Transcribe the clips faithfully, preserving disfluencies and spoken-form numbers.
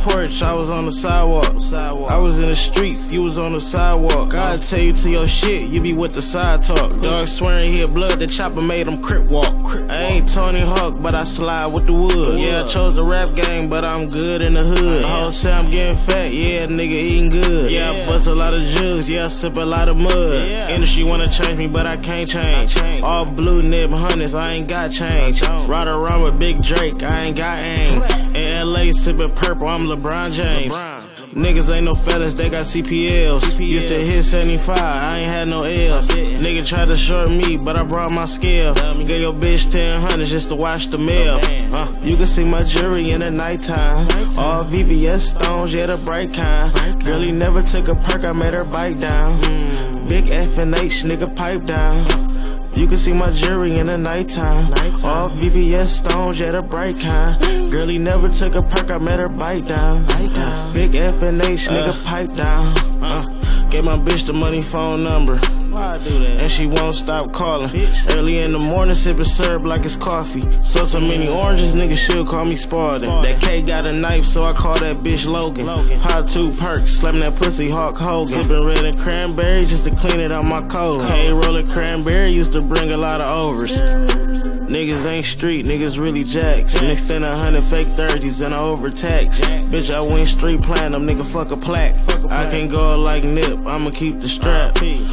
porch, I was on the sidewalk. sidewalk. I was in the streets, you was on the sidewalk. I'll tell you to your shit, you be with the side talk. Dog swearing he had blood, the chopper made him crip walk. I ain't Tony Hawk, but I slide with the wood. Yeah, I chose the rap game, but I'm good in the hood. The whole say I'm getting fat, yeah, nigga eating good. Yeah, I bust a lot of jugs, yeah, I sip a lot of mud. Industry wanna change me, but I can't change. All blue nib hundreds, I ain't got change. Ride around with Big Drake, I ain't got aim. In L A sippin' purple, I'm LeBron James. Niggas ain't no fellas, they got C P Ls. Used to hit seventy-five, I ain't had no L's. Nigga tried to short me, but I brought my scale. Gave your bitch ten hundreds just to watch the mail. Uh, you can see my jewelry in the nighttime. All V V S stones, yeah, the bright kind. Girl, he never took a perk, I made her bite down. Big F and H, nigga, pipe down. You can see my jewelry in the nighttime. All V V S stones, yeah, the bright kind. Girl, he never took a perk, I made her bite down. Big F and H, nigga, pipe down. Uh, gave my bitch the money phone number. Why I do that? And she won't stop calling. Bitch. Early in the morning, sipping syrup like it's coffee. So so many oranges, nigga should call me Spartan. That K got a knife, so I call that bitch Logan. Logan. Pop two perks, slamming that pussy Hulk Hogan. Sipping red and cranberry just to clean it out my cold. Hey, rolling cranberry used to bring a lot of overs. Niggas ain't street, niggas really jacks. Mixed in a hundred fake thirties and I overtax. Bitch, I win street platinum, nigga, fuck a plaque. I can go like Nip, I'ma keep the strap.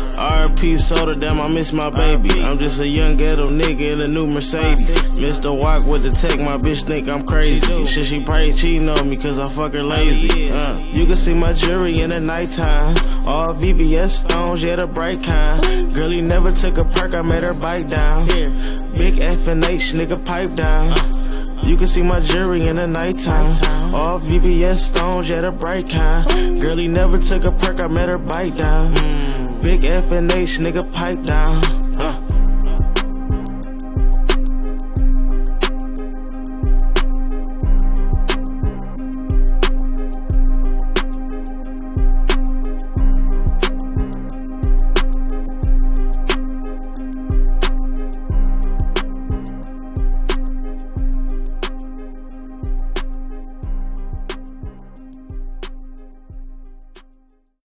R P soda, damn, I miss my baby. I'm just a young ghetto nigga in a new Mercedes. Mister Walk with the tech, my bitch think I'm crazy. Shit, she probably cheating on me cause I fuck her lazy. Uh, you can see my jewelry in the nighttime. All V V S stones, yeah, the bright kind. Girl, he never took a perk, I made her bite down. Big F and H, nigga, pipe down. You can see my jewelry in the nighttime. All V V S stones, yeah, the bright kind. Girl, he never took a perk, I made her bite down. Big F and H, nigga, pipe down.